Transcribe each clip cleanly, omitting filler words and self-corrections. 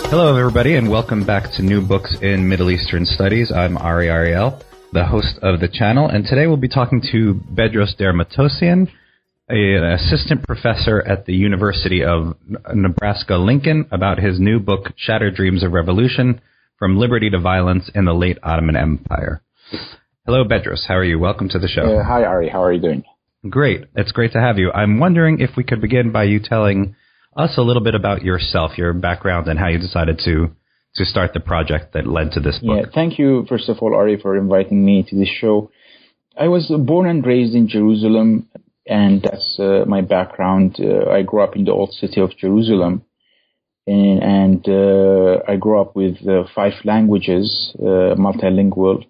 Hello, everybody, and welcome back to New Books in Middle Eastern Studies. I'm Ari Ariel, the host of the channel, and today we'll be talking to Bedros Dermatosian, an assistant professor at the University of Nebraska-Lincoln, about his new book, Shattered Dreams of Revolution, From Liberty to Violence in the Late Ottoman Empire. Hello, Bedros. How are you? Welcome to the show. Hi, Ari. How are you doing? Great. It's great to have you. I'm wondering if we could begin by you telling us a little bit about yourself, your background, and how you decided to start the project that led to this book. Yeah, thank you, first of all, Ari, for inviting me to this show. I was born and raised in Jerusalem, and that's my background. I grew up in the old city of Jerusalem, and I grew up with 5 languages, multilingual,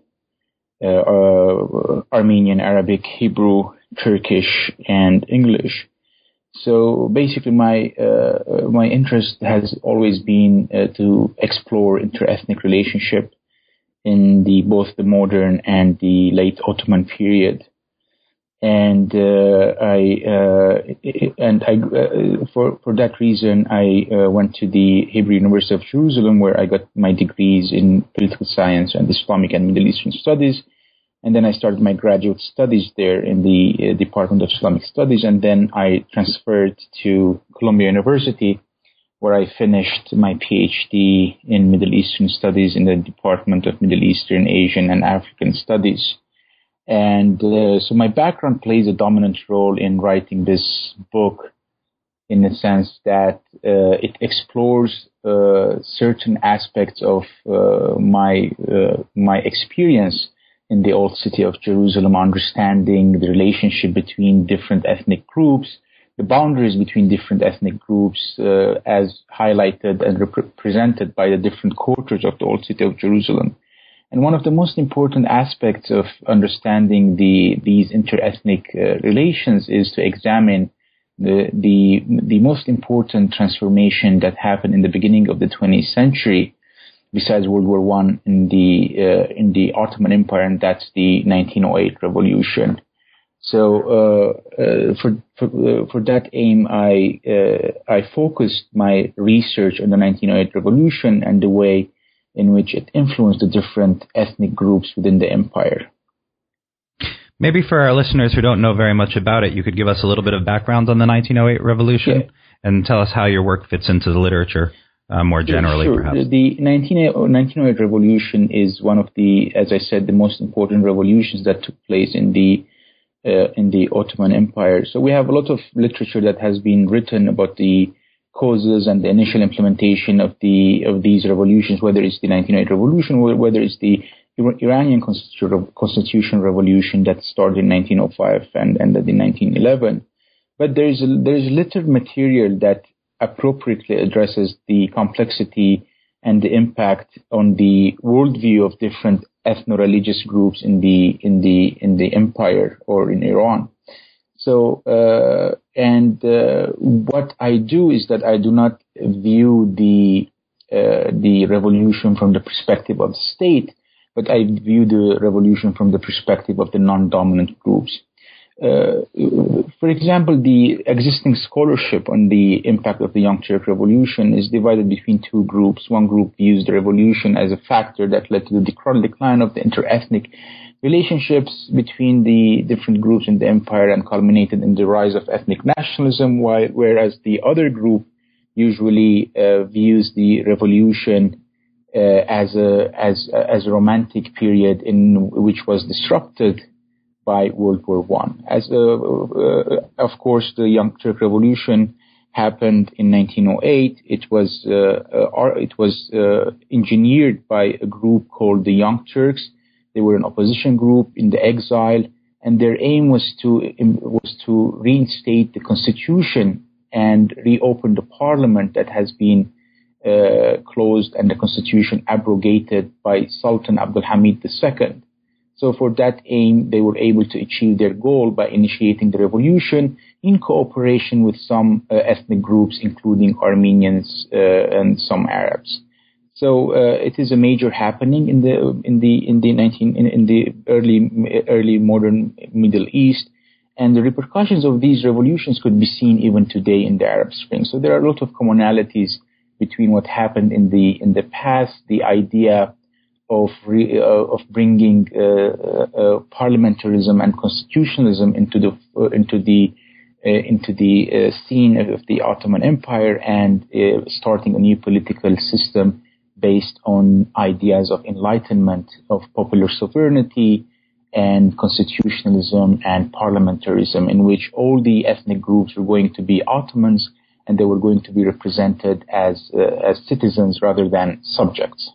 Armenian, Arabic, Hebrew, Turkish, and English. So basically, my interest has always been to explore interethnic relationship in both the modern and the late Ottoman period, and for that reason, I went to the Hebrew University of Jerusalem, where I got my degrees in political science and Islamic and Middle Eastern studies. And then I started my graduate studies there in the Department of Islamic Studies. And then I transferred to Columbia University, where I finished my PhD in Middle Eastern Studies in the Department of Middle Eastern, Asian, and African Studies. And so my background plays a dominant role in writing this book, in the sense that it explores certain aspects of my experience in the old city of Jerusalem, understanding the relationship between different ethnic groups, the boundaries between different ethnic groups, as highlighted and represented by the different quarters of the old city of Jerusalem. And one of the most important aspects of understanding these interethnic relations is to examine the most important transformation that happened in the beginning of the 20th century, besides World War I in the Ottoman Empire, and that's the 1908 revolution. So for that aim, I focused my research on the 1908 revolution and the way in which it influenced the different ethnic groups within the empire. Maybe for our listeners who don't know very much about it, you could give us a little bit of background on the 1908 revolution and tell us how your work fits into the literature. More generally, sure. Perhaps. The 1908 revolution is one of the, as I said, the most important revolutions that took place in the Ottoman Empire. So we have a lot of literature that has been written about the causes and the initial implementation of these revolutions, whether it's the 1908 revolution or whether it's the Iranian constitutional revolution that started in 1905 and ended in 1911. But there's little material that appropriately addresses the complexity and the impact on the worldview of different ethno-religious groups in the empire or in Iran. So what I do is that I do not view the revolution from the perspective of the state, but I view the revolution from the perspective of the non-dominant groups. For example, the existing scholarship on the impact of the Young Turk Revolution is divided between 2 groups. One group views the revolution as a factor that led to the decline of the interethnic relationships between the different groups in the empire and culminated in the rise of ethnic nationalism, whereas the other group usually views the revolution as a romantic period in which was disrupted by World War I. Of course, the Young Turk Revolution happened in 1908. It was engineered by a group called the Young Turks. They were an opposition group in the exile, and their aim was to reinstate the constitution and reopen the parliament that has been closed and the constitution abrogated by Sultan Abdul Hamid II. So for that aim, they were able to achieve their goal by initiating the revolution in cooperation with some ethnic groups, including Armenians and some Arabs. So it is a major happening in the early modern Middle East, and the repercussions of these revolutions could be seen even today in the Arab Spring. So there are a lot of commonalities between what happened in the past, the idea of bringing parliamentarism and constitutionalism into the scene of the Ottoman Empire, and starting a new political system based on ideas of enlightenment, of popular sovereignty, and constitutionalism and parliamentarism, in which all the ethnic groups were going to be Ottomans, and they were going to be represented as citizens rather than subjects.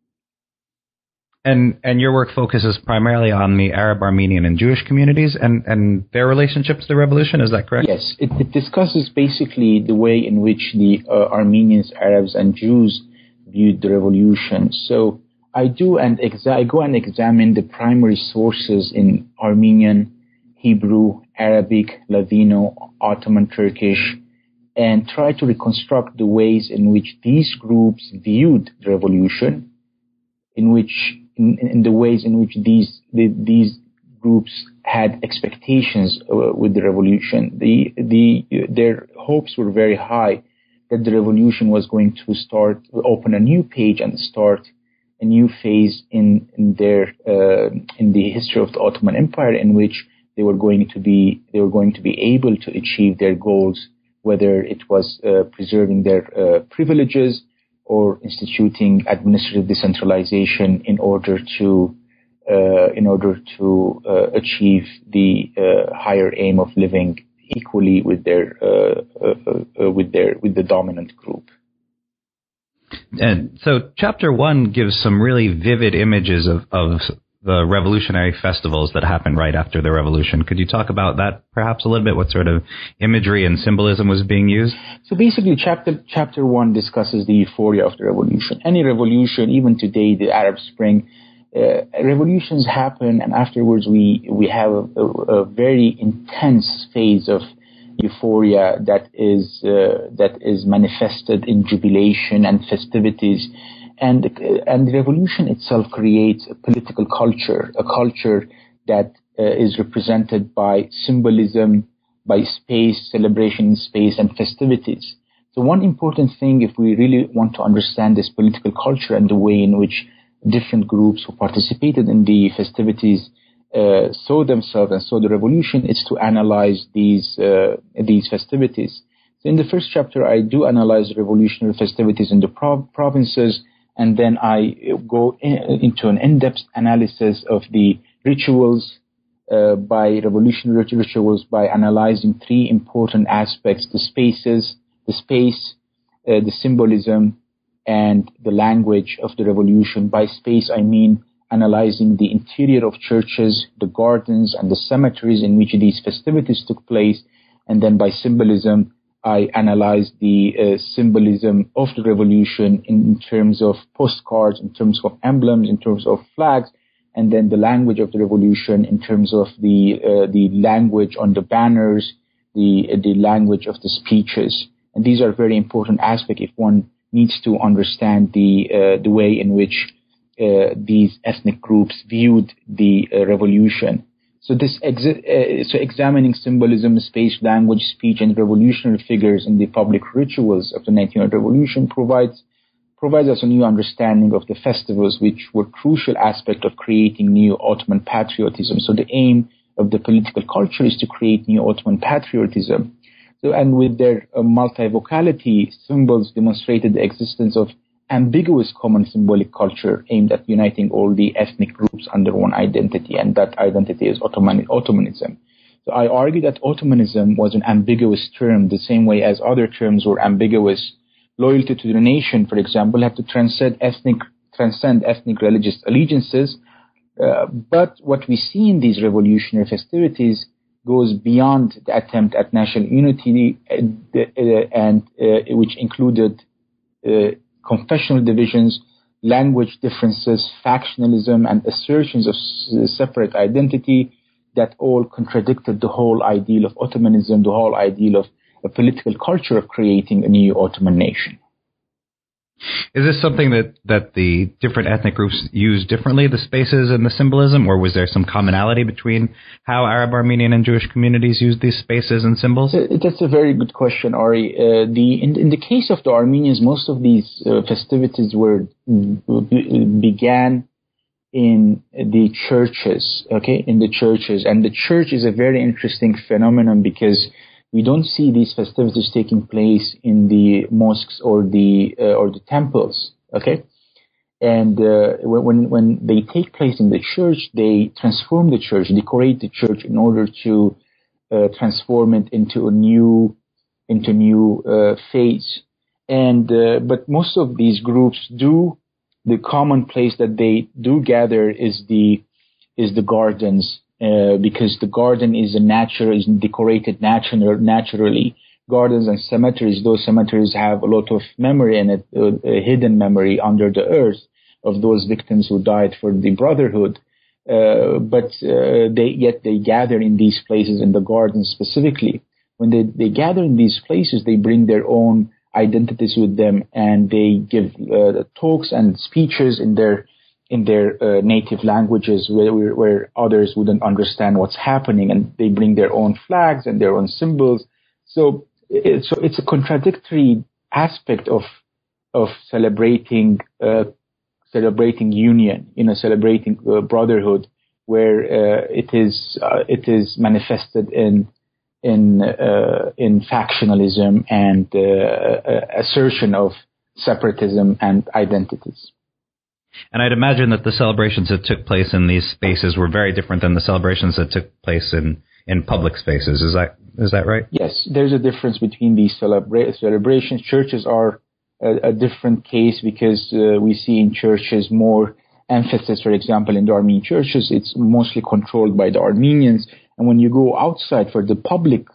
And your work focuses primarily on the Arab, Armenian, and Jewish communities and their relationship to the revolution. Is that correct? Yes, it discusses basically the way in which the Armenians, Arabs, and Jews viewed the revolution. So I go and examine the primary sources in Armenian, Hebrew, Arabic, Ladino, Ottoman Turkish, and try to reconstruct the ways in which these groups viewed the revolution, in the ways in which these groups had expectations with the revolution. Their hopes were very high that the revolution was going to open a new page and start a new phase in the history of the Ottoman Empire, in which they were going to be able to achieve their goals, whether it was preserving their privileges or instituting administrative decentralization in order to achieve the higher aim of living equally with the dominant group. And so chapter 1 gives some really vivid images of the revolutionary festivals that happened right after the revolution. Could you talk about that perhaps a little bit? What sort of imagery and symbolism was being used? So basically chapter 1 discusses the euphoria of the revolution. Any revolution, even today, the Arab Spring, revolutions happen, and afterwards we have a very intense phase of euphoria that is manifested in jubilation and festivities, and the revolution itself creates a political culture, a culture that is represented by symbolism, by space, celebration in space, and festivities. So one important thing, if we really want to understand this political culture and the way in which different groups who participated in the festivities saw themselves and saw the revolution, is to analyze these festivities. So in the first chapter, I do analyze revolutionary festivities in the provinces, and then I go into an in-depth analysis of the rituals by revolutionary rituals by analyzing three important aspects: the space, the symbolism, and the language of the revolution. By space, I mean analyzing the interior of churches, the gardens, and the cemeteries in which these festivities took place. And then by symbolism, I analyze the symbolism of the revolution in terms of postcards, in terms of emblems, in terms of flags, and then the language of the revolution in terms of the language on the banners, the language of the speeches. And these are very important aspects if one needs to understand the way in which these ethnic groups viewed the revolution. So examining symbolism, space, language, speech, and revolutionary figures in the public rituals of the 1900 revolution provides us a new understanding of the festivals, which were crucial aspect of creating new Ottoman patriotism. So the aim of the political culture is to create new Ottoman patriotism. So, and with their multivocality, symbols demonstrated the existence of ambiguous common symbolic culture aimed at uniting all the ethnic groups under one identity, and that identity is Ottomanism. So I argue that Ottomanism was an ambiguous term, the same way as other terms were ambiguous. Loyalty to the nation, for example, had to transcend ethnic religious allegiances. But what we see in these revolutionary festivities goes beyond the attempt at national unity, and which included confessional divisions, language differences, factionalism, and assertions of separate identity that all contradicted the whole ideal of Ottomanism, the whole ideal of a political culture of creating a new Ottoman nation. Is this something that the different ethnic groups use differently, the spaces and the symbolism, or was there some commonality between how Arab, Armenian, and Jewish communities use these spaces and symbols? That's a very good question, Ari. In the case of the Armenians, most of these festivities began in the churches, in the churches. And the church is a very interesting phenomenon because we don't see these festivities taking place in the mosques or the temples, And when they take place in the church, they transform the church, decorate the church in order to transform it into a new phase. And but most of these groups the common place that they do gather is the gardens. Because the garden is decorated naturally. Gardens and cemeteries, those cemeteries have a lot of memory in it, a hidden memory under the earth of those victims who died for the brotherhood. But they gather in these places, in the gardens specifically. When they gather in these places, they bring their own identities with them, and they give talks and speeches in their native languages where others wouldn't understand what's happening, and they bring their own flags and their own symbols. So it's a contradictory aspect of celebrating union, celebrating brotherhood, where it is manifested in factionalism and assertion of separatism and identities. And I'd imagine that the celebrations that took place in these spaces were very different than the celebrations that took place in public spaces. Is that right? Yes, there's a difference between these celebrations. Churches are a different case because we see in churches more emphasis. For example, in the Armenian churches, it's mostly controlled by the Armenians. And when you go outside for the public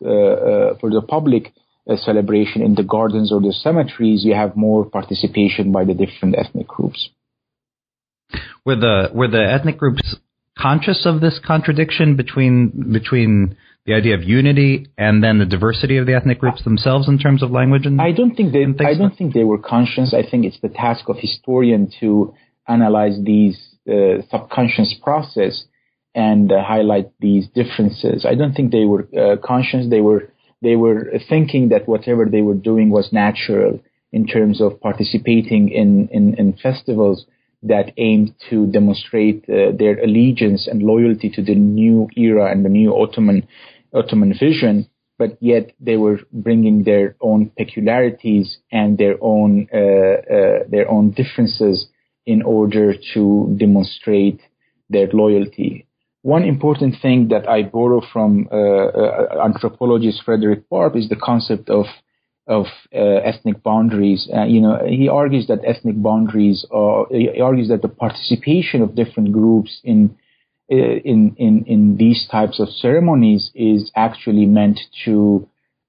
celebration in the gardens or the cemeteries, you have more participation by the different ethnic groups. Were the ethnic groups conscious of this contradiction between the idea of unity and then the diversity of the ethnic groups themselves in terms of language? I don't think they were conscious. I think it's the task of historian to analyze these subconscious process and highlight these differences. I don't think they were conscious. They were thinking that whatever they were doing was natural in terms of participating in festivals that aimed to demonstrate their allegiance and loyalty to the new era and the new Ottoman vision, but yet they were bringing their own peculiarities and their own differences in order to demonstrate their loyalty. One important thing that I borrow from anthropologist Frederick Barb is the concept of ethnic boundaries. He argues that ethnic boundaries he argues that the participation of different groups in these types of ceremonies is actually meant to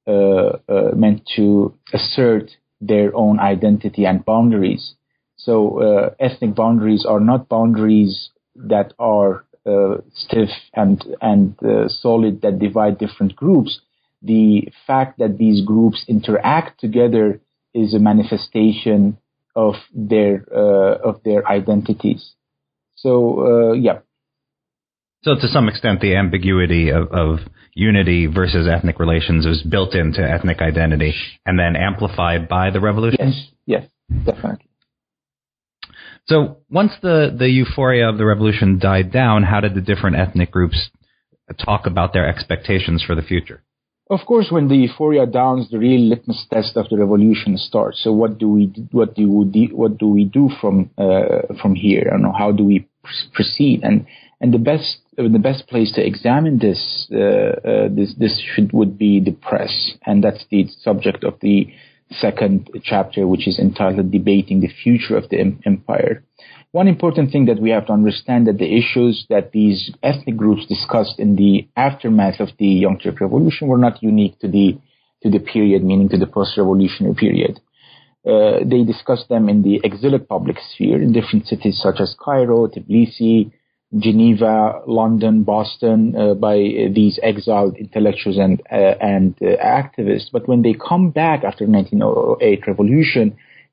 assert their own identity and boundaries. So ethnic boundaries are not boundaries that are stiff and solid that divide different groups. The fact that these groups interact together is a manifestation of their identities. So So to some extent, the ambiguity of unity versus ethnic relations is built into ethnic identity and then amplified by the revolution? Yes, definitely. So once the euphoria of the revolution died down, how did the different ethnic groups talk about their expectations for the future? Of course, when the euphoria downs, the real litmus test of the revolution starts. So what do we do from here? I don't know, how do we proceed? And the best place to examine this would be the press, and that's the subject of the second chapter, which is entitled "Debating the Future of the Empire." One important thing that we have to understand that the issues that these ethnic groups discussed in the aftermath of the Young Turk Revolution were not unique to the period, meaning to the post-revolutionary period. They discussed them in the exilic public sphere in different cities such as Cairo, Tbilisi, Geneva, London, Boston, by these exiled intellectuals and activists. But when they come back after 1908 revolution,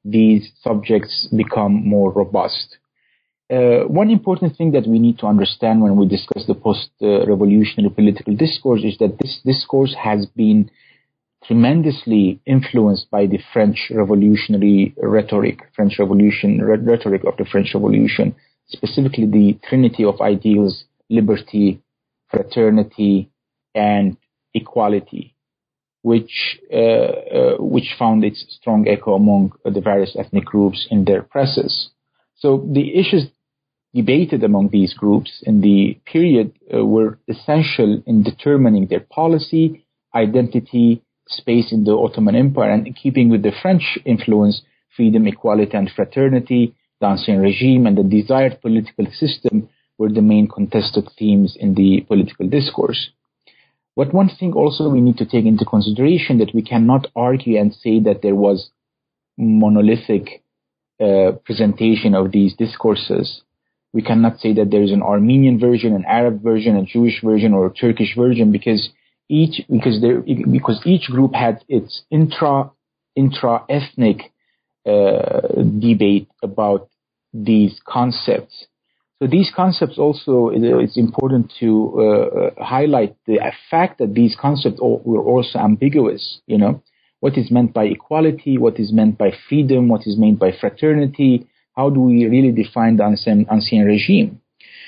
these subjects become more robust. One important thing that we need to understand when we discuss the post-revolutionary political discourse is that this discourse has been tremendously influenced by the French revolutionary rhetoric, rhetoric of the French Revolution, specifically the trinity of ideals: liberty, fraternity, and equality, which found its strong echo among the various ethnic groups in their presses. So the issues debated among these groups in the period were essential in determining their policy, identity, space in the Ottoman Empire, and in keeping with the French influence, freedom, equality, and fraternity, the Ancien Regime, and the desired political system were the main contested themes in the political discourse. But one thing also we need to take into consideration, that we cannot argue and say that there was monolithic presentation of these discourses. We cannot say that there is an Armenian version, an Arab version, a Jewish version, or a Turkish version, because each group had its intra-ethnic debate about these concepts. So these concepts also, it's important to highlight the fact that these concepts were also ambiguous. You know, what is meant by equality, what is meant by freedom, what is meant by fraternity. How do we really define the Ancien Regime?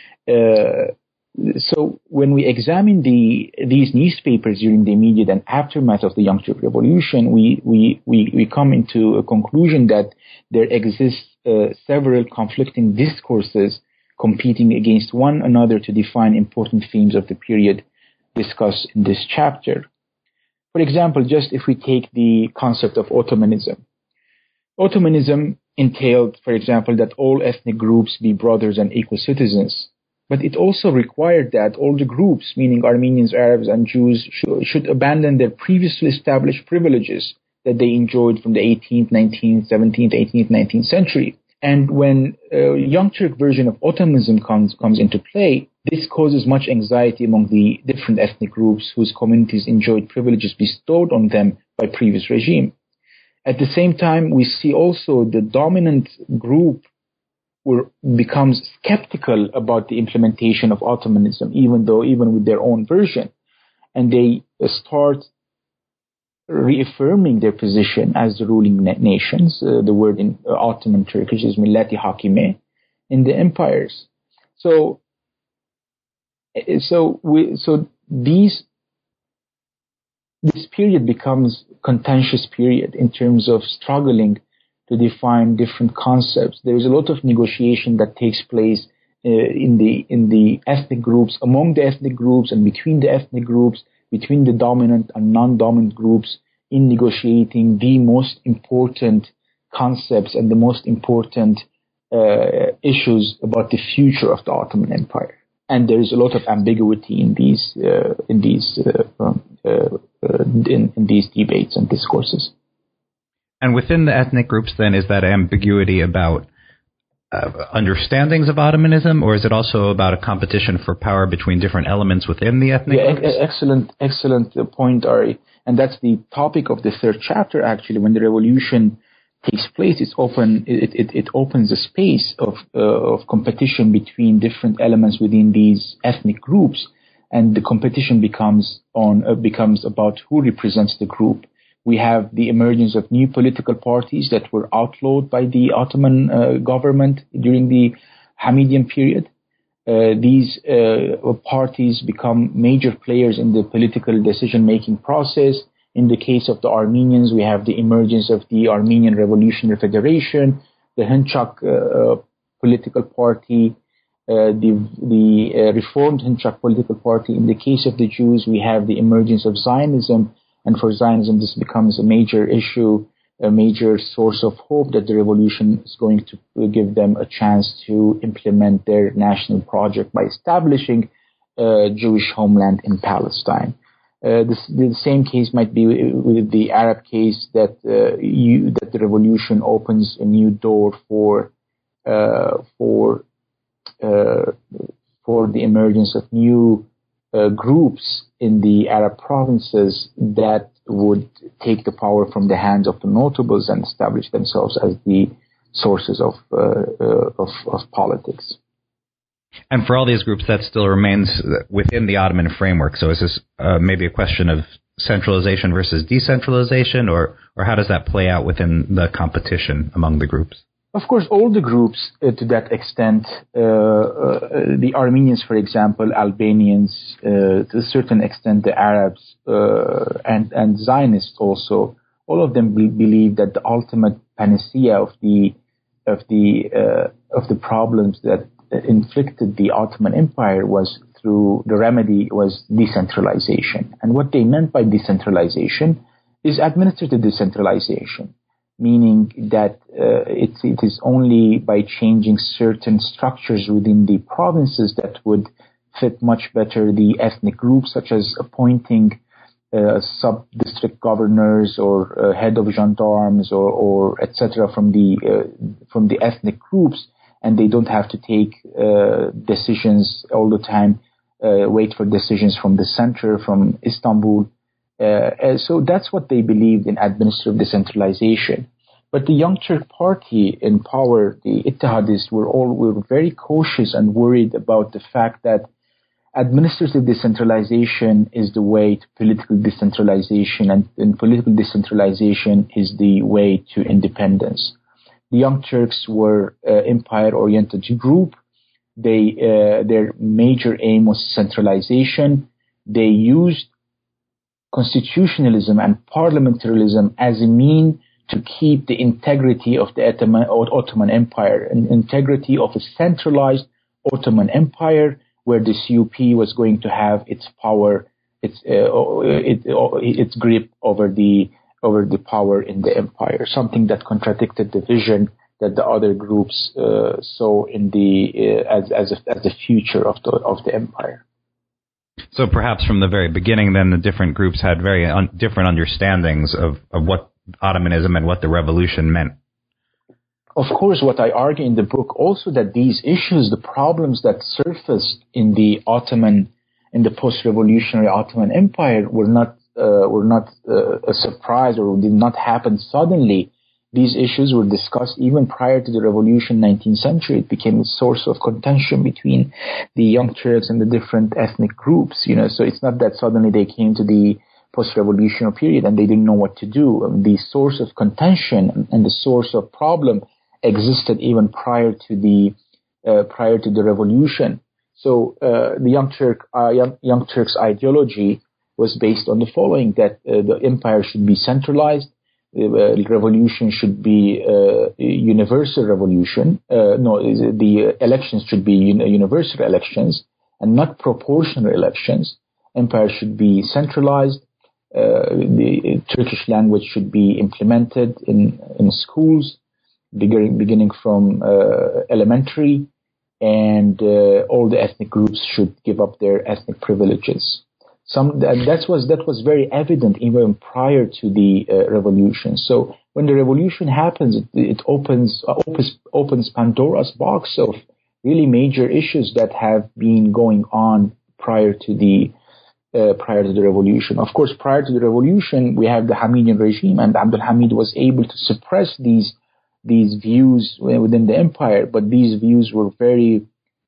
So when we examine these newspapers during the immediate and aftermath of the Young Turk Revolution, we come into a conclusion that there exists several conflicting discourses competing against one another to define important themes of the period discussed in this chapter. For example, just if we take the concept of Ottomanism. Ottomanism entailed, for example, that all ethnic groups be brothers and equal citizens. But it also required that all the groups, meaning Armenians, Arabs, and Jews, should abandon their previously established privileges that they enjoyed from the 18th, 19th, 17th, 18th, 19th century. And when a Young Turk version of Ottomanism comes into play, this causes much anxiety among the different ethnic groups whose communities enjoyed privileges bestowed on them by previous regime. At the same time, we see also the dominant group becomes skeptical about the implementation of Ottomanism, even with their own version, and they start reaffirming their position as the ruling nations. The word in Ottoman Turkish is Milleti Hakime in the empires. So this period becomes contentious period in terms of struggling to define different concepts. There is a lot of negotiation that takes place in the ethnic groups, among the ethnic groups, and between the ethnic groups, between the dominant and non-dominant groups, in negotiating the most important concepts and the most important issues about the future of the Ottoman Empire. And there is a lot of ambiguity in these debates and discourses. And within the ethnic groups, then, is that ambiguity about understandings of Ottomanism, or is it also about a competition for power between different elements within the ethnic groups? Excellent point, Ari. And that's the topic of the third chapter, actually. When the revolution takes place, it opens a space of competition between different elements within these ethnic groups, and the competition becomes about who represents the group. We have the emergence of new political parties that were outlawed by the Ottoman government during the Hamidian period. These parties become major players in the political decision-making process. In the case of the Armenians, we have the emergence of the Armenian Revolutionary Federation, the Hınçak political party, the reformed Hınçak political party. In the case of the Jews, we have the emergence of Zionism. And for Zionism, this becomes a major issue, a major source of hope that the revolution is going to give them a chance to implement their national project by establishing a Jewish homeland in Palestine. The same case might be with the Arab case, that the revolution opens a new door for the emergence of new groups in the Arab provinces that would take the power from the hands of the notables and establish themselves as the sources of politics. And for all these groups, that still remains within the Ottoman framework. So is this maybe a question of centralization versus decentralization, or how does that play out within the competition among the groups? Of course, all the groups, to that extent, the Armenians, for example, Albanians, to a certain extent, the Arabs, and Zionists also, all of them believe that the ultimate panacea of the problems that inflicted the Ottoman Empire was through the remedy was decentralization. And what they meant by decentralization is administrative decentralization, meaning that it is only by changing certain structures within the provinces that would fit much better the ethnic groups, such as appointing sub-district governors or head of gendarmes or etc. from the ethnic groups, and they don't have to take decisions all the time, wait for decisions from the center, from Istanbul. So that's what they believed in, administrative decentralization. But the Young Turk Party in power, the Ittihadists, were very cautious and worried about the fact that administrative decentralization is the way to political decentralization, and political decentralization is the way to independence. The Young Turks were an empire-oriented group. Their major aim was centralization. They used constitutionalism and parliamentarism as a mean to keep the integrity of the Ottoman Empire, an integrity of a centralized Ottoman Empire where the CUP was going to have its power, its grip over the power in the empire, something that contradicted the vision that the other groups saw in as the future of the empire. So perhaps from the very beginning, then, the different groups had very different understandings of what Ottomanism and what the revolution meant. Of course, what I argue in the book also, that these issues, the problems that surfaced in the post-revolutionary Ottoman Empire were not a surprise, or did not happen suddenly. These issues were discussed even prior to the revolution, 19th century. It became a source of contention between the Young Turks and the different ethnic groups. So it's not that suddenly they came to the post-revolutionary period and they didn't know what to do. The source of contention and the source of problem existed even prior to the revolution. So the Young Turks ideology was based on the following: that the empire should be centralized, the revolution should be a universal revolution. The elections should be universal elections and not proportional elections. Empire should be centralized. The Turkish language should be implemented in schools, beginning from elementary, and all the ethnic groups should give up their ethnic privileges. That was very evident even prior to the revolution. So when the revolution happens, it opens Pandora's box of really major issues that have been going on prior to the revolution. Of course, prior to the revolution, we have the Hamidian regime, and Abdul Hamid was able to suppress these views within the empire, but these views were very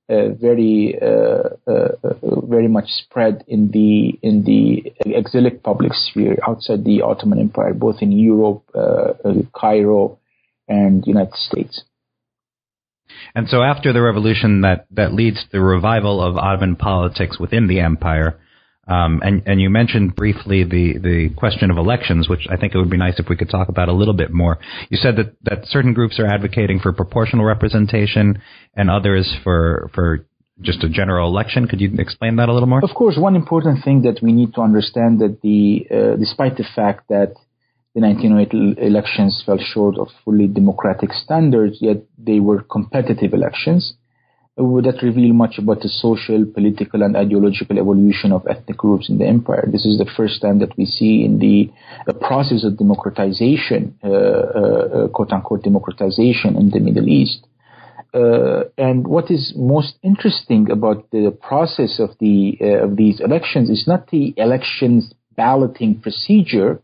much spread in the exilic public sphere outside the Ottoman Empire, both in Europe, Cairo, and United States. And so after the revolution, that leads to the revival of Ottoman politics within the empire. And you mentioned briefly the question of elections, which I think it would be nice if we could talk about a little bit more. You said that certain groups are advocating for proportional representation and others for just a general election. Could you explain that a little more? Of course, one important thing that we need to understand that despite the fact that the 1908 elections fell short of fully democratic standards, yet they were competitive elections. That reveal much about the social, political, and ideological evolution of ethnic groups in the empire. This is the first time that we see in the process of democratization, quote-unquote democratization in the Middle East. And what is most interesting about the process of these elections is not the elections balloting procedure,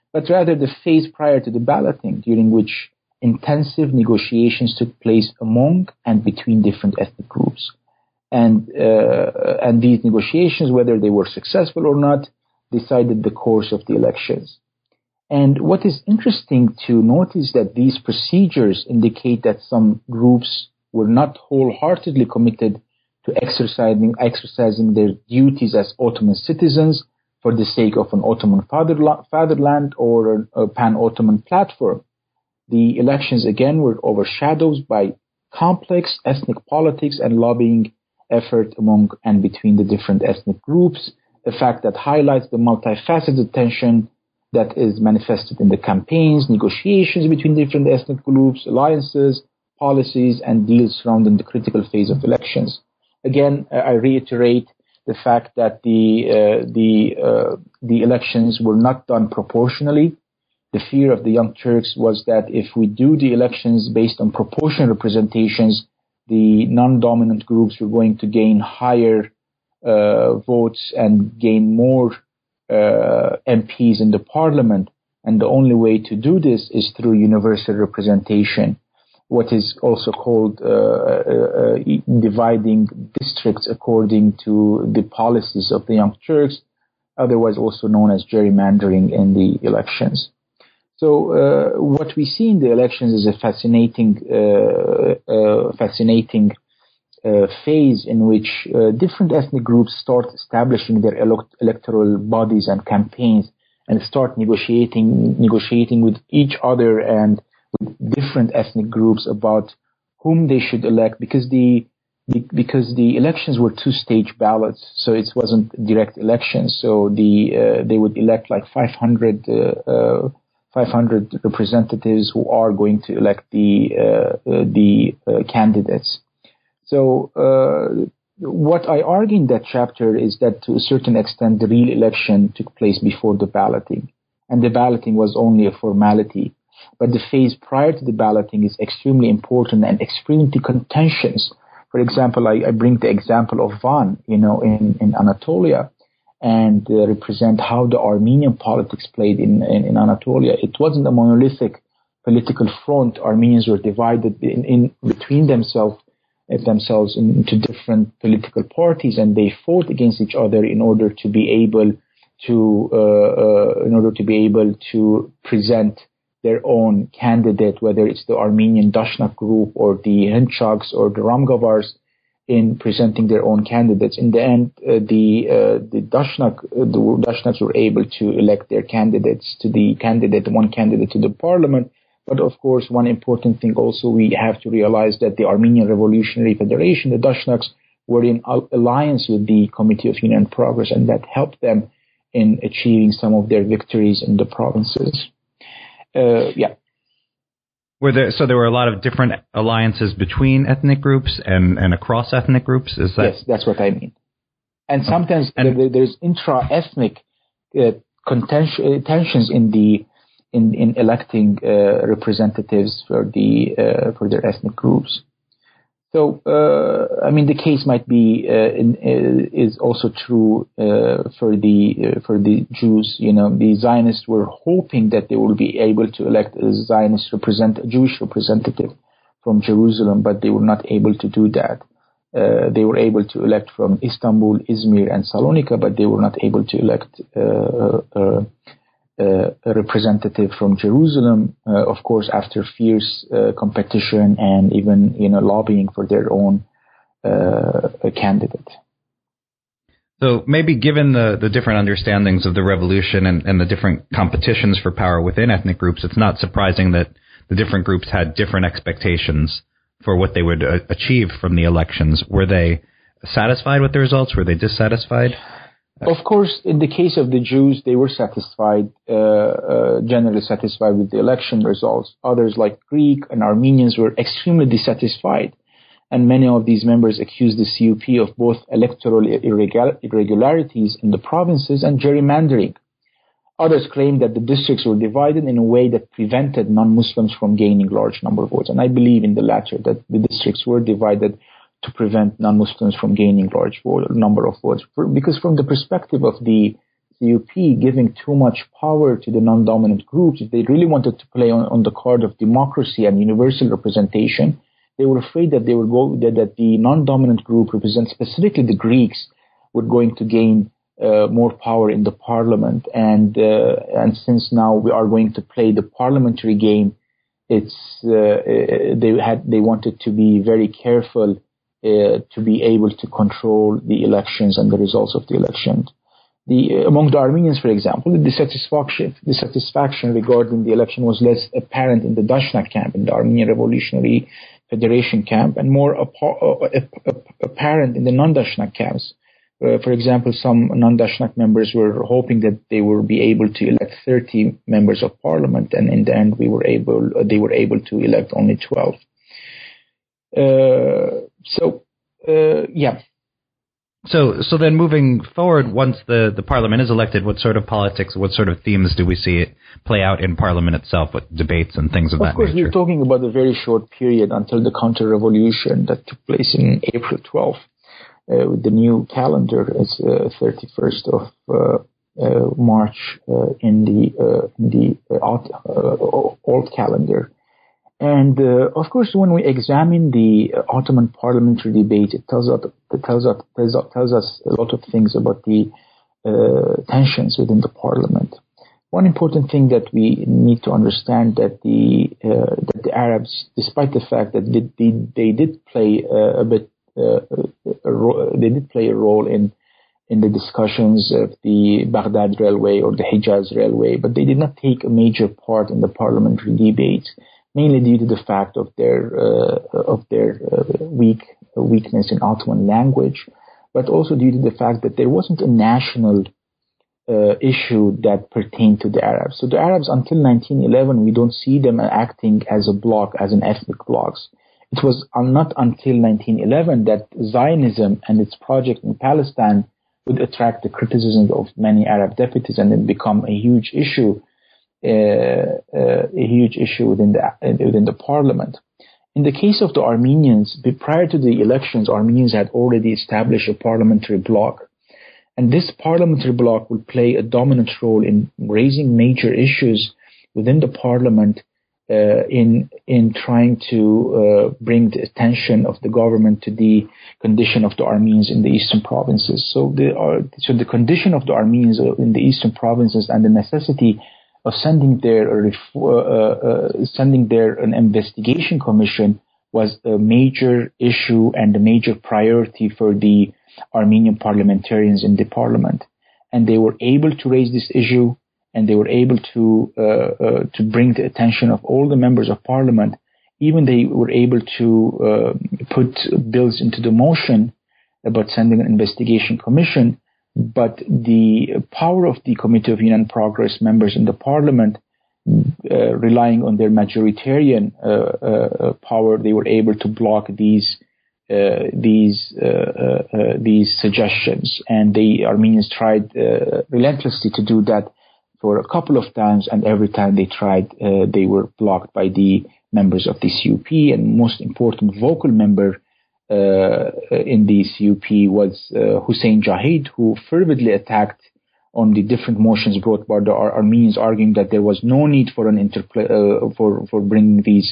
but rather the phase prior to the balloting, during which intensive negotiations took place among and between different ethnic groups. And these negotiations, whether they were successful or not, decided the course of the elections. And what is interesting to note is that these procedures indicate that some groups were not wholeheartedly committed to exercising their duties as Ottoman citizens for the sake of an Ottoman fatherland or a pan-Ottoman platform. The elections again were overshadowed by complex ethnic politics and lobbying effort among and between the different ethnic groups, a fact that highlights the multifaceted tension that is manifested in the campaigns, negotiations between different ethnic groups, alliances, policies, and deals surrounding the critical phase of elections. Again, I reiterate the fact that the elections were not done proportionally. The fear of the Young Turks was that if we do the elections based on proportional representations, the non-dominant groups were going to gain higher votes and gain more MPs in the parliament. And the only way to do this is through universal representation, what is also called dividing districts according to the policies of the Young Turks, otherwise also known as gerrymandering in the elections. So what we see in the elections is a fascinating phase in which different ethnic groups start establishing their electoral bodies and campaigns and start negotiating with each other and with different ethnic groups about whom they should elect, because the elections were two-stage ballots, so it wasn't direct elections. So they would elect like 500 representatives who are going to elect the candidates. So what I argue in that chapter is that to a certain extent the real election took place before the balloting, and the balloting was only a formality. But the phase prior to the balloting is extremely important and extremely contentious. For example, I bring the example of Van, in Anatolia, and represent how the Armenian politics played in Anatolia. It wasn't a monolithic political front. Armenians were divided in between themselves into different political parties, and they fought against each other in order to be able to present their own candidate, whether it's the Armenian Dashnak group or the Hentchaks or the Ramgavars, in presenting their own candidates. In the end, the Dashnaks were able to elect their candidates to the one candidate to the parliament. But of course, one important thing also we have to realize that the Armenian Revolutionary Federation, the Dashnaks, were in alliance with the Committee of Union and Progress, and that helped them in achieving some of their victories in the provinces. So there were a lot of different alliances between ethnic groups and across ethnic groups? Is that? Yes, that's what I mean. And sometimes there's intra-ethnic tensions in electing representatives for their ethnic groups. So, the case might be is also true for the Jews. The Zionists were hoping that they will be able to elect a Jewish representative from Jerusalem, but they were not able to do that. They were able to elect from Istanbul, Izmir, and Salonika, but they were not able to elect a representative from Jerusalem, of course, after fierce competition and even lobbying for their own candidate. So maybe given the different understandings of the revolution and the different competitions for power within ethnic groups, it's not surprising that the different groups had different expectations for what they would achieve from the elections. Were they satisfied with the results? Were they dissatisfied? Of course, in the case of the Jews, they were satisfied, generally satisfied with the election results. Others, like Greek and Armenians, were extremely dissatisfied. And many of these members accused the CUP of both electoral irregularities in the provinces and gerrymandering. Others claimed that the districts were divided in a way that prevented non-Muslims from gaining large number of votes. And I believe in the latter, that the districts were divided to prevent non-Muslims from gaining large number of votes. Because from the perspective of the CUP giving too much power to the non-dominant groups, if they really wanted to play on the card of democracy and universal representation, they were afraid that that the non-dominant group, represent specifically the Greeks, were going to gain more power in the parliament. And since now we are going to play the parliamentary game, they wanted to be very careful to be able to control the elections and the results of the elections. Among the Armenians, for example, the dissatisfaction regarding the election was less apparent in the Dashnak camp, in the Armenian Revolutionary Federation camp, and more apparent in the non-Dashnak camps. For example, some non-Dashnak members were hoping that they will be able to elect 30 members of parliament, and in the end, they were able to elect only 12. So then moving forward, once the parliament is elected, what sort of politics, what sort of themes do we see it play out in parliament itself, with debates and things of that nature? Of course, we're talking about a very short period until the counter-revolution that took place in April 12th. With the new calendar, it's 31st of March in the old calendar. And of course, when we examine the Ottoman parliamentary debate, it tells us a lot of things about the tensions within the parliament. One important thing that we need to understand that the Arabs, despite the fact that they did play a role in the discussions of the Baghdad Railway or the Hijaz Railway, but they did not take a major part in the parliamentary debates, mainly due to the fact of their weakness in Ottoman language, but also due to the fact that there wasn't a national issue that pertained to the Arabs. So the Arabs, until 1911, we don't see them acting as a bloc, as an ethnic blocs. It was not until 1911 that Zionism and its project in Palestine would attract the criticism of many Arab deputies and then become a huge issue within the parliament. In the case of the Armenians, prior to the elections, Armenians had already established a parliamentary bloc, and this parliamentary bloc would play a dominant role in raising major issues within the parliament, in trying to bring the attention of the government to the condition of the Armenians in the eastern provinces. So the condition of the Armenians in the eastern provinces and the necessity of sending there an investigation commission was a major issue and a major priority for the Armenian parliamentarians in the parliament, and they were able to raise this issue. And they were able to bring the attention of all the members of parliament. Even they were able to put bills into the motion about sending an investigation commission. But the power of the Committee of Union and Progress members in the parliament, relying on their majoritarian power, they were able to block these suggestions. And the Armenians tried relentlessly to do that for a couple of times, and every time they tried, they were blocked by the members of the CUP. And most important vocal member in the CUP was Hussein Jahid, who fervently attacked on the different motions brought by the Armenians, arguing that there was no need for an for bringing these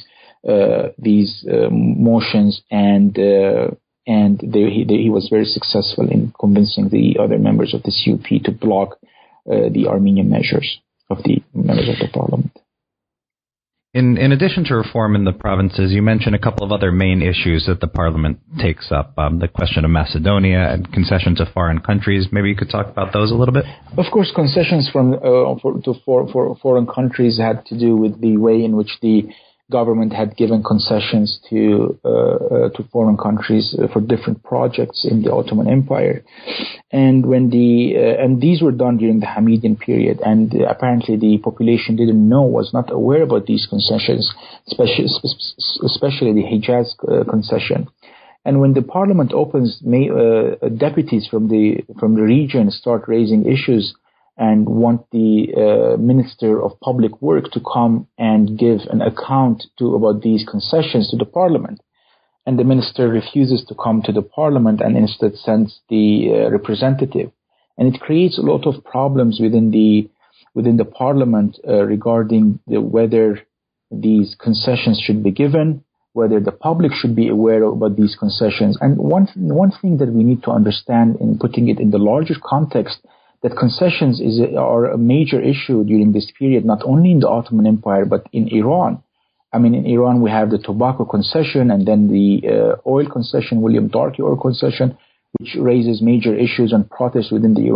motions, and he was very successful in convincing the other members of the CUP to block the Armenian measures of the members of the parliament. In addition to reform in the provinces, you mentioned a couple of other main issues that the parliament takes up. The question of Macedonia and concessions to foreign countries. Maybe you could talk about those a little bit? Of course, concessions for foreign countries had to do with the way in which the government had given concessions to foreign countries for different projects in the Ottoman Empire, and and these were done during the Hamidian period, and apparently the population was not aware about these concessions, especially the Hijaz concession. And when the parliament opens, deputies from the region start raising issues and want the Minister of Public Work to come and give an account about these concessions to the parliament. And the minister refuses to come to the parliament and instead sends the representative. And it creates a lot of problems within the parliament regarding whether these concessions should be given, whether the public should be aware about these concessions. And one thing that we need to understand in putting it in the larger context, that concessions are a major issue during this period, not only in the Ottoman Empire, but in Iran. I mean, in Iran, we have the tobacco concession and then the oil concession, William Darky oil concession, which raises major issues and protests within the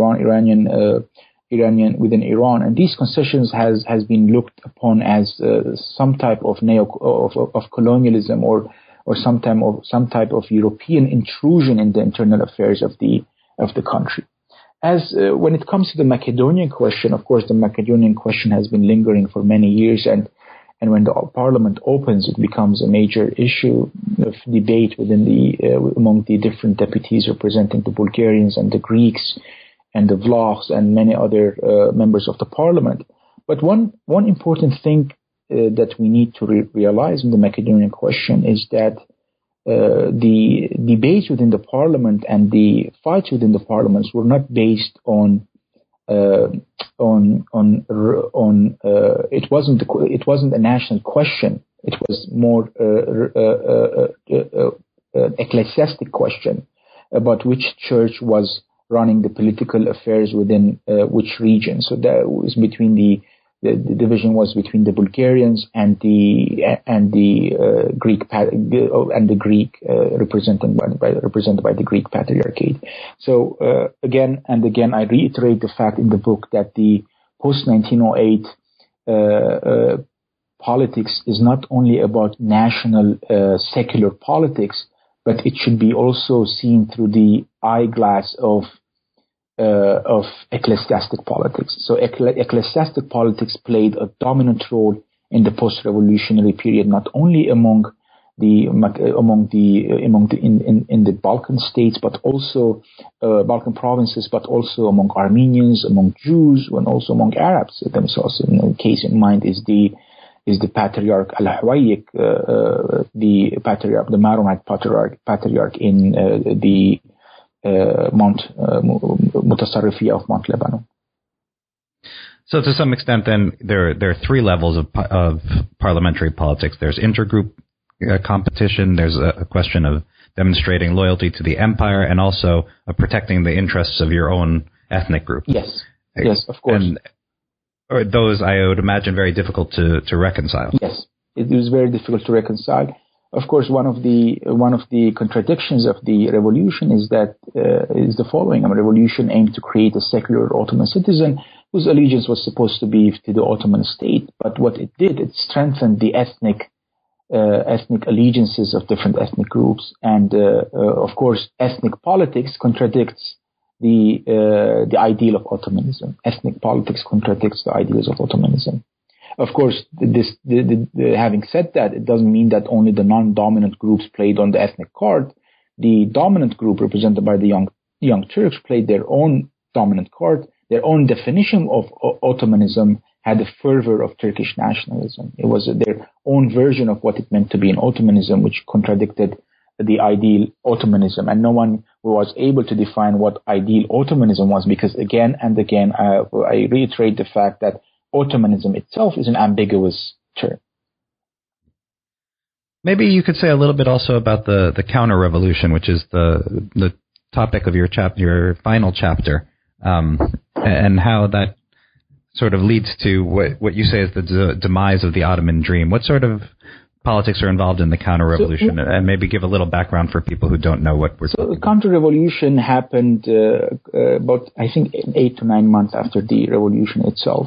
within Iran. And these concessions has been looked upon as some type of colonialism or some type of European intrusion in the internal affairs of the country. As when it comes to the Macedonian question, of course, the Macedonian question has been lingering for many years, and when the parliament opens, it becomes a major issue of debate within among the different deputies representing the Bulgarians and the Greeks and the Vlachs and many other members of the parliament. But one important thing that we need to realize in the Macedonian question is that the debates within the parliament and the fights within the parliaments were not based on it wasn't a national question. It was more ecclesiastic question about which church was running the political affairs within which region. So that was between the division was between the Bulgarians and the Greek represented by the Greek Patriarchate. So again and again, I reiterate the fact in the book that the post 1908 politics is not only about national secular politics, but it should be also seen through the eyeglass of ecclesiastic politics. So ecclesiastic politics played a dominant role in the post-revolutionary period, not only in the Balkan states, but also Balkan provinces, but also among Armenians, among Jews, and also among Arabs themselves. And a case in mind is the Patriarch Al-Huwayik, the Maronite patriarch in the Mount Mutasarrifiyya of Mount Lebanon. So to some extent, then there are three levels of parliamentary politics. There's intergroup competition. There's a question of demonstrating loyalty to the empire, and also of protecting the interests of your own ethnic group. Yes, of course. And those, I would imagine, very difficult to reconcile. Yes, it is very difficult to reconcile. Of course, one of the contradictions of the revolution is that is the following: a revolution aimed to create a secular Ottoman citizen whose allegiance was supposed to be to the Ottoman state. But what it did, it strengthened the ethnic allegiances of different ethnic groups, and of course, ethnic politics contradicts the ideal of Ottomanism. Ethnic politics contradicts the ideals of Ottomanism. Of course, having said that, it doesn't mean that only the non-dominant groups played on the ethnic card. The dominant group, represented by the young Turks, played their own dominant card. Their own definition of Ottomanism had a fervor of Turkish nationalism. It was their own version of what it meant to be an Ottomanism, which contradicted the ideal Ottomanism. And no one was able to define what ideal Ottomanism was, because again and again, I reiterate the fact that Ottomanism itself is an ambiguous term. Maybe you could say a little bit also about the counter-revolution, which is the topic of your final chapter, and how that sort of leads to what you say is the demise of the Ottoman dream. What sort of politics are involved in the counter-revolution, and maybe give a little background for people who don't know what we're talking about. The counter-revolution happened about, I think, 8 to 9 months after the revolution itself.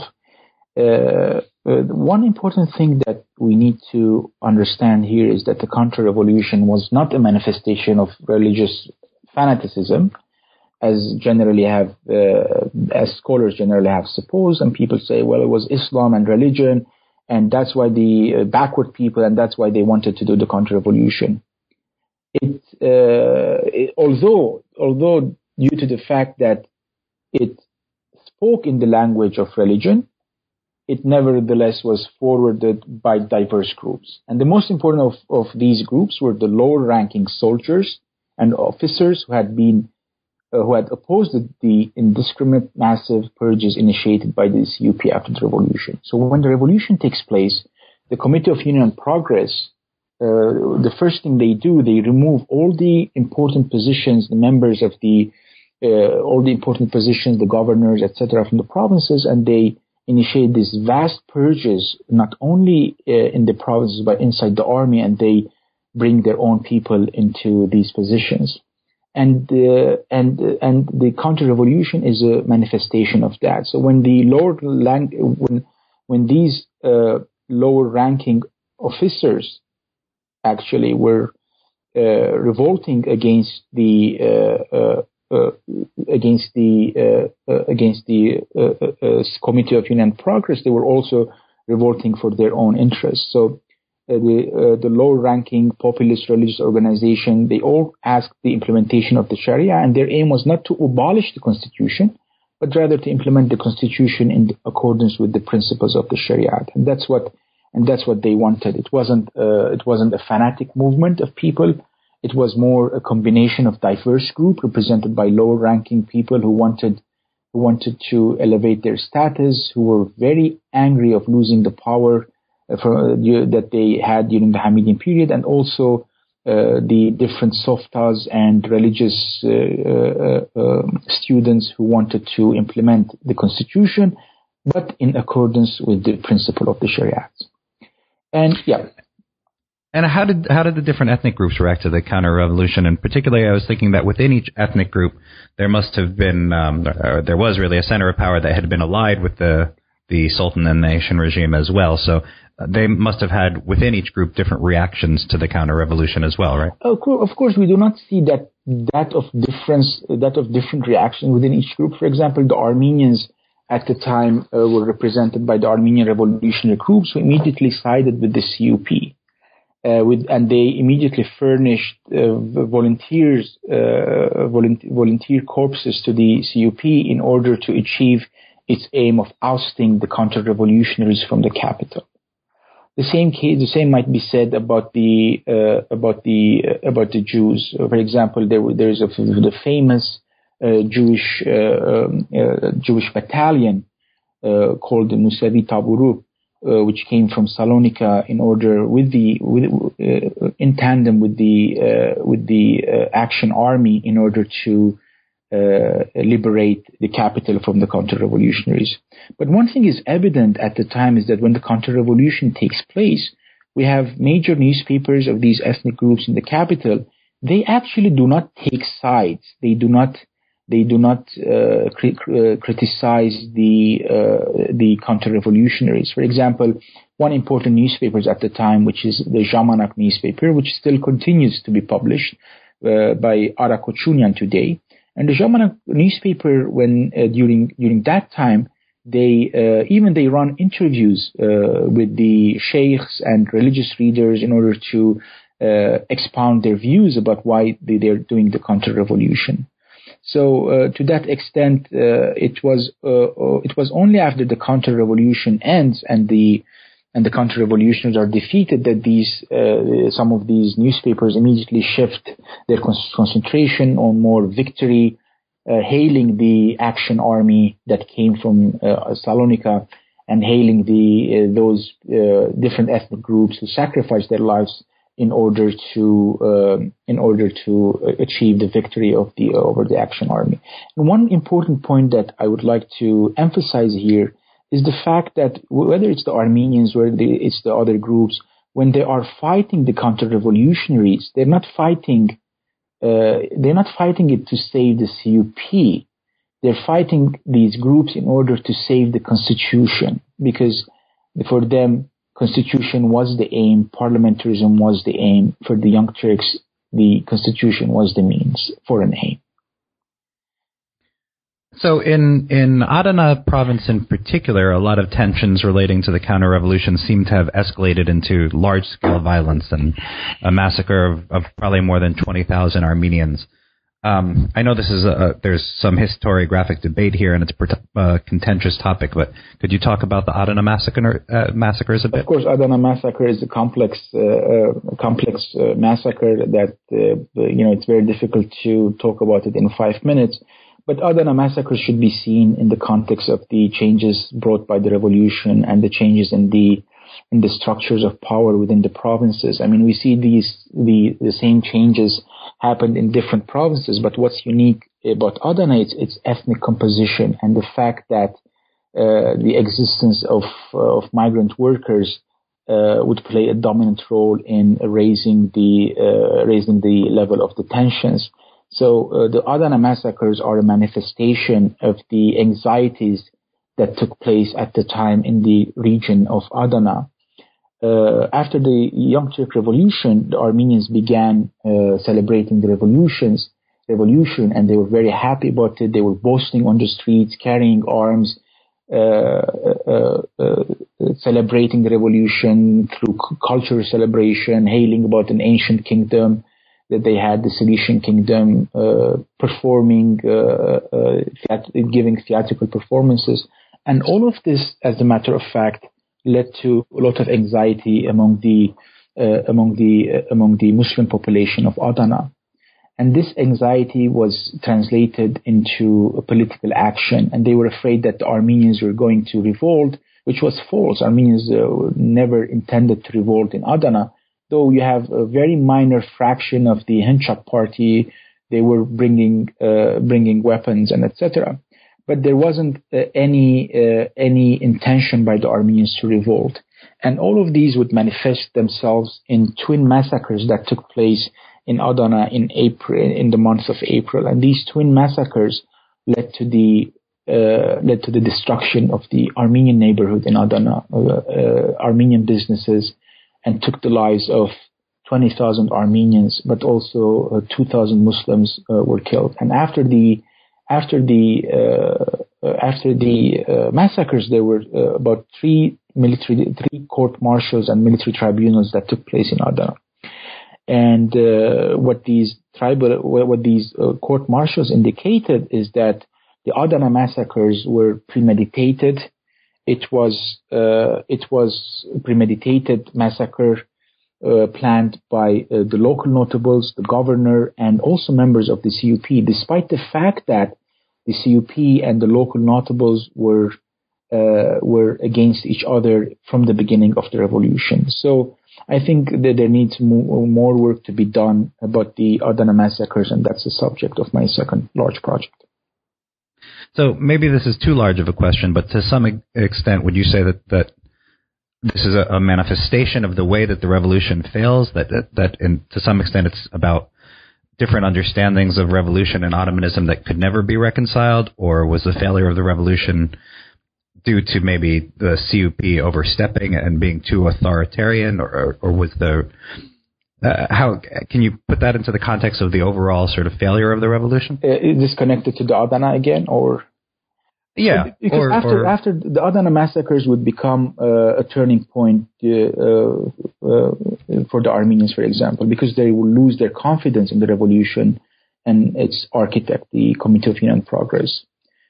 One important thing that we need to understand here is that the counter-revolution was not a manifestation of religious fanaticism, as scholars generally have supposed, and people say, well, it was Islam and religion, and that's why the backward people, and that's why they wanted to do the counter-revolution. Although due to the fact that it spoke in the language of religion, it nevertheless was forwarded by diverse groups. And the most important of these groups were the lower-ranking soldiers and officers who had been who had opposed the indiscriminate massive purges initiated by the CUP after the revolution. So when the revolution takes place, the Committee of Union and Progress, the first thing they do, they remove all the important positions, the members of all the important positions, the governors, etc., from the provinces, and they initiate these vast purges, not only in the provinces but inside the army, and they bring their own people into these positions. And the counter-revolution is a manifestation of that. So when the when these lower-ranking officers actually were revolting against the Committee of Union and Progress, they were also revolting for their own interests. So the lower-ranking populist religious organization, they all asked the implementation of the Sharia, and their aim was not to abolish the constitution, but rather to implement the constitution in accordance with the principles of the Sharia. And that's what they wanted. It wasn't a fanatic movement of people. It was more a combination of diverse group represented by lower-ranking people who wanted to elevate their status, who were very angry of losing the power that they had during the Hamidian period, and also the different softas and religious students who wanted to implement the constitution, but in accordance with the principle of the Sharia. And yeah. And how did the different ethnic groups react to the counter-revolution? And particularly, I was thinking that within each ethnic group, there must have been, there was really a center of power that had been allied with the Sultan and Nation regime as well. So they must have had within each group different reactions to the counter-revolution as well, right? Of course, we do not see that of different reactions within each group. For example, the Armenians at the time were represented by the Armenian revolutionary groups who immediately sided with the CUP. And they immediately furnished volunteer corpses to the CUP in order to achieve its aim of ousting the counter-revolutionaries from the capital. The same might be said about the Jews. For example, there is the famous Jewish battalion called the Musavi Taburuk, which came from Salonika in tandem with the Action Army in order to liberate the capital from the counter-revolutionaries. But one thing is evident at the time is that when the counter-revolution takes place, we have major newspapers of these ethnic groups in the capital. They actually do not take sides. They do not criticize the counter-revolutionaries. For example, one important newspaper at the time, which is the Zamanak newspaper, which still continues to be published by Ara Kochunian today. And the Zamanak newspaper, when during that time, they run interviews with the sheikhs and religious leaders in order to expound their views about why they're doing the counter-revolution. So to that extent, it was only after the counter-revolution ends and the counter-revolutionaries are defeated that some of these newspapers immediately shift their concentration on more victory, hailing the Action Army that came from Salonika and hailing those different ethnic groups who sacrificed their lives in order to achieve the victory over the Action Army. And one important point that I would like to emphasize here is the fact that whether it's the Armenians or it's the other groups, when they are fighting the counter-revolutionaries, they're not fighting it to save the CUP. They're fighting these groups in order to save the constitution, because for them, constitution was the aim, parliamentarism was the aim. For the Young Turks, the constitution was the means for an aim. So in Adana province in particular, a lot of tensions relating to the counter-revolution seem to have escalated into large-scale violence and a massacre of probably more than 20,000 Armenians. I know this is there's some historiographic debate here, and it's a contentious topic. But could you talk about the Adana massacres a bit? Of course, Adana massacre is a complex massacre that it's very difficult to talk about it in 5 minutes. But Adana massacre should be seen in the context of the changes brought by the revolution and the changes in the structures of power within the provinces. I mean, we see the same changes happened in different provinces, but what's unique about Adana is its ethnic composition and the fact that the existence of migrant workers would play a dominant role in raising the level of the tensions. So the Adana massacres are a manifestation of the anxieties that took place at the time in the region of Adana. After the Young Turk Revolution, the Armenians began celebrating the revolution, and they were very happy about it. They were boasting on the streets, carrying arms, celebrating the revolution through cultural celebration, hailing about an ancient kingdom that they had, the Cilician kingdom, performing, giving theatrical performances. And all of this, as a matter of fact, led to a lot of anxiety among the Muslim population of Adana. And this anxiety was translated into a political action, and they were afraid that the Armenians were going to revolt, which was false. Armenians never intended to revolt in Adana, though you have a very minor fraction of the Henchak party. They were bringing weapons and etc. But there wasn't any intention by the Armenians to revolt. And all of these would manifest themselves in twin massacres that took place in Adana in the month of April. And these twin massacres led to the destruction of the Armenian neighborhood in Adana, Armenian businesses, and took the lives of 20,000 Armenians, but also 2,000 Muslims were killed. And after the massacres, there were about three court martials and military tribunals that took place in Adana. And what these court martials indicated is that the Adana massacres were premeditated. It was premeditated massacre planned by the local notables, the governor, and also members of the CUP, despite the fact that the CUP and the local notables were against each other from the beginning of the revolution. So I think that there needs more work to be done about the Adana massacres, and that's the subject of my second large project. So maybe this is too large of a question, but to some extent, would you say that this is a manifestation of the way that the revolution fails, that to some extent it's about different understandings of revolution and Ottomanism that could never be reconciled, or was the failure of the revolution due to maybe the CUP overstepping and being too authoritarian, or was how can you put that into the context of the overall sort of failure of the revolution? Is this connected to the Adana again, or? Yeah, because after the Adana massacres would become a turning point for the Armenians, for example, because they will lose their confidence in the revolution and its architect, the Committee of Union and Progress.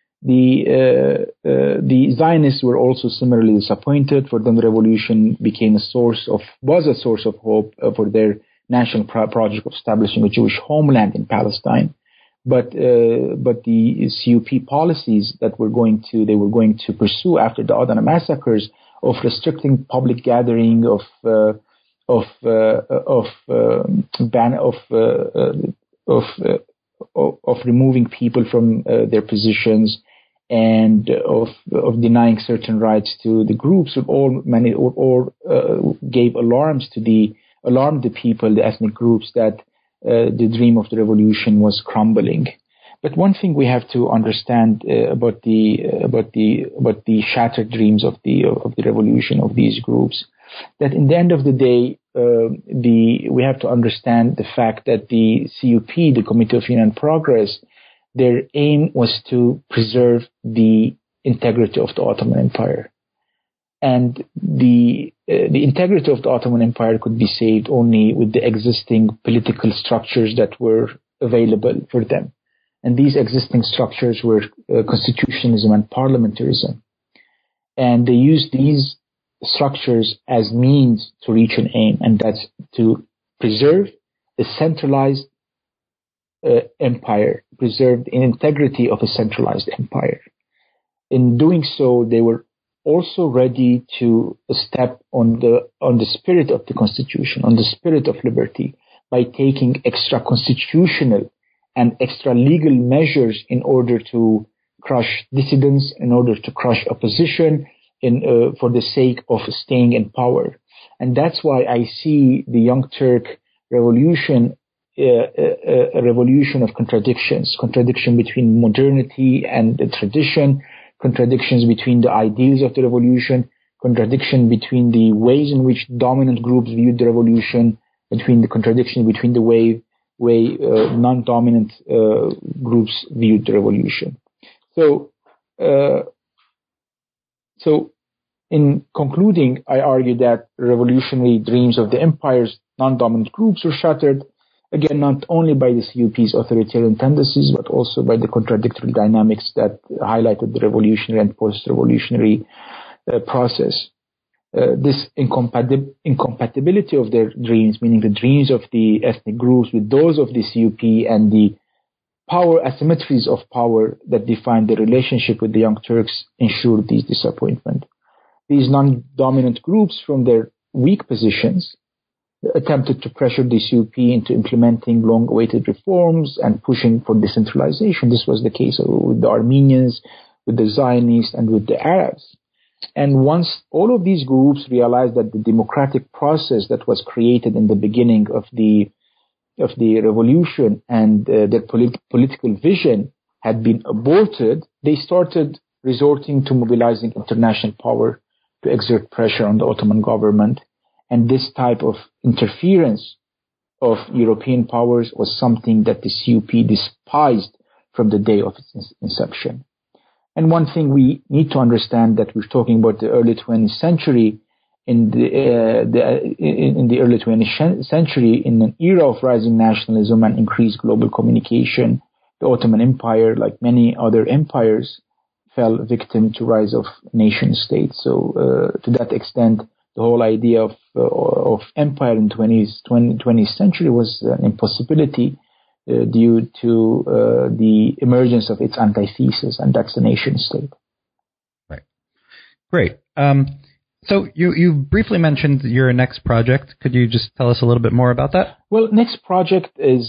The Zionists were also similarly disappointed. For them, the revolution became was a source of hope for their national project of establishing a Jewish homeland in Palestine. But the CUP policies that they were going to pursue after the Adana massacres of restricting public gathering, of removing people from their positions, and of denying certain rights to the groups, gave alarmed the people, the ethnic groups, that the dream of the revolution was crumbling. But one thing we have to understand about the shattered dreams of the revolution of these groups, that in the end of the day, we have to understand the fact that the CUP, the Committee of Union and Progress, their aim was to preserve the integrity of the Ottoman Empire. And the integrity of the Ottoman Empire could be saved only with the existing political structures that were available for them. And these existing structures were constitutionalism and parliamentarism. And they used these structures as means to reach an aim, and that's to preserve a centralized empire, preserve the integrity of a centralized empire. In doing so, they were also ready to step on the spirit of the Constitution, on the spirit of liberty, by taking extra constitutional and extra legal measures in order to crush dissidents, in order to crush opposition, for the sake of staying in power. And that's why I see the Young Turk revolution a revolution of contradictions between modernity and the tradition, contradictions between the ideals of the revolution, contradiction between the ways in which dominant groups viewed the revolution, contradiction between the way non-dominant groups viewed the revolution. So in concluding, I argue that revolutionary dreams of the empire's non-dominant groups were shattered, again, not only by the CUP's authoritarian tendencies, but also by the contradictory dynamics that highlighted the revolutionary and post-revolutionary process. This incompatibility of their dreams, meaning the dreams of the ethnic groups with those of the CUP, and the power asymmetries of power that defined the relationship with the Young Turks, ensured these disappointment. These non-dominant groups, from their weak positions, attempted to pressure the CUP into implementing long-awaited reforms and pushing for decentralization. This was the case with the Armenians, with the Zionists, and with the Arabs. And once all of these groups realized that the democratic process that was created in the beginning of the revolution and their political vision had been aborted, they started resorting to mobilizing international power to exert pressure on the Ottoman government. And this type of interference of European powers was something that the CUP despised from the day of its inception. And one thing we need to understand, that we're talking about the early 20th century. In the early 20th century, in an era of rising nationalism and increased global communication, the Ottoman Empire, like many other empires, fell victim to rise of nation states. So to that extent, the whole idea of empire in 20th century was an impossibility due to the emergence of its antithesis, and that's the nation state. Right. Great. So you briefly mentioned your next project. Could you just tell us a little bit more about that? Well, next project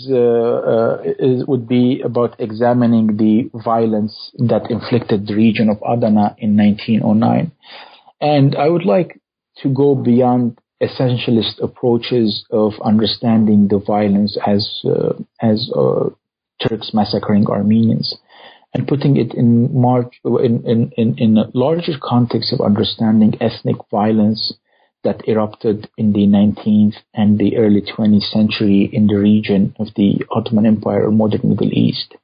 would be about examining the violence that inflicted the region of Adana in 1909. And I would like to go beyond essentialist approaches of understanding the violence as Turks massacring Armenians, and putting it in a larger context of understanding ethnic violence that erupted in the 19th and the early 20th century in the region of the Ottoman Empire or modern Middle East.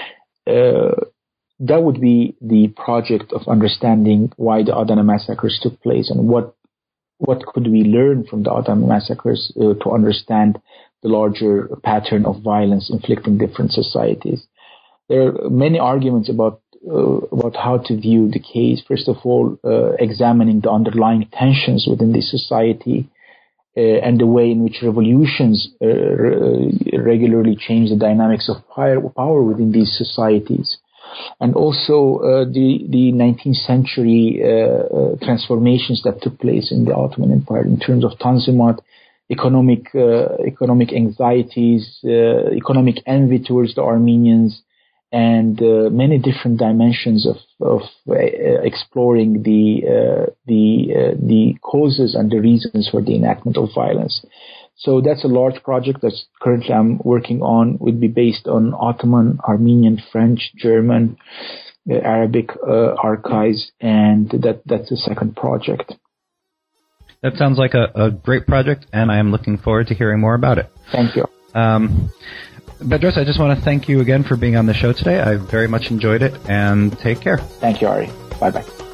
That would be the project of understanding why the Adana massacres took place, and what could we learn from the Adana massacres to understand the larger pattern of violence inflicting different societies. There are many arguments about how to view the case. First of all, examining the underlying tensions within the society and the way in which revolutions regularly change the dynamics of power within these societies. And also the 19th century transformations that took place in the Ottoman Empire in terms of Tanzimat, economic anxieties, economic envy towards the Armenians, and many different dimensions of exploring the causes and the reasons for the enactment of violence. So that's a large project that's currently I'm working on. Would be based on Ottoman, Armenian, French, German, Arabic archives, and that's the second project. That sounds like a great project, and I am looking forward to hearing more about it. Thank you. Bedros, I just want to thank you again for being on the show today. I very much enjoyed it, and take care. Thank you, Ari. Bye-bye.